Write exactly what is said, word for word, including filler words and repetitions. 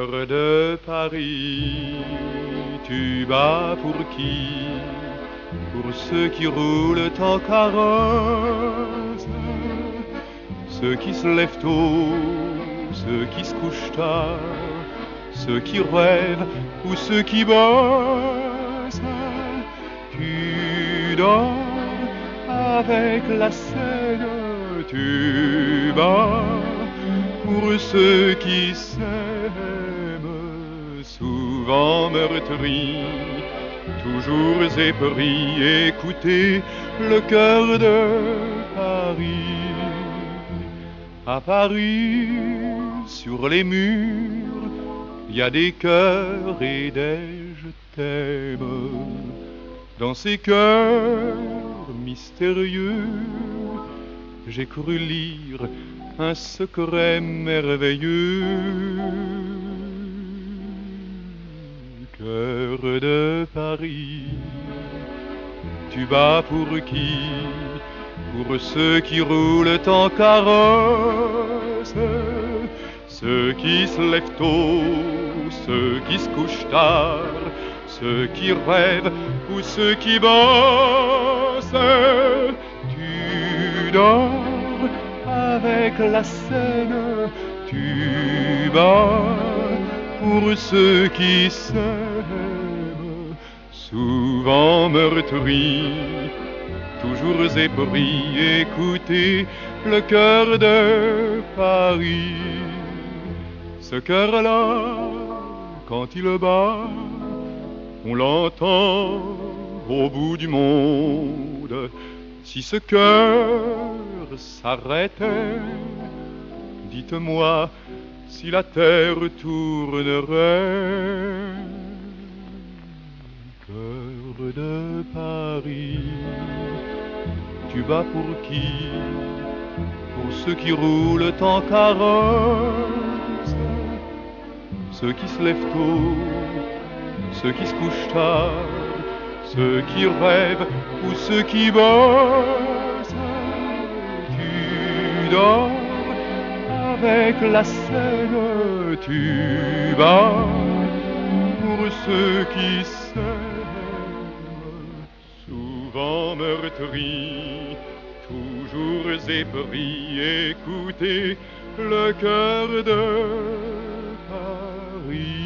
Cœur de Paris, tu bats pour qui? Pour ceux qui roulent en carrosse, ceux qui se lèvent tôt, ceux qui se couchent tard, ceux qui rêvent ou ceux qui bossent. Tu dors avec la Seine, tu bats pour ceux qui s'aiment, souvent meurtris, toujours épris. Écoutez le cœur de Paris. À Paris, sur les murs, il y a des cœurs et des je t'aime. Dans ces cœurs mystérieux, j'ai cru lire un secret merveilleux. Cœur de Paris, tu bats pour qui? Pour ceux qui roulent en carrosse, ceux qui se lèvent tôt, ceux qui se couchent tard, ceux qui rêvent ou ceux qui bossent. Tu dors avec la Seine, tu bats pour ceux qui s'aiment, souvent meurtris, toujours épris. Écoutez le cœur de Paris. Ce cœur-là, quand il bat, on l'entend au bout du monde. Si ce cœur s'arrêtait, dites-moi si la terre tournerait. Cœur de Paris, tu bats pour qui? Pour ceux qui roulent en carrosse, ceux qui se lèvent tôt, ceux qui se couchent tard, ceux qui rêvent ou ceux qui bossent. Tu dors avec la Seine, tu bats pour ceux qui s'aiment, souvent meurtris, toujours épris. Écoutez le cœur de Paris.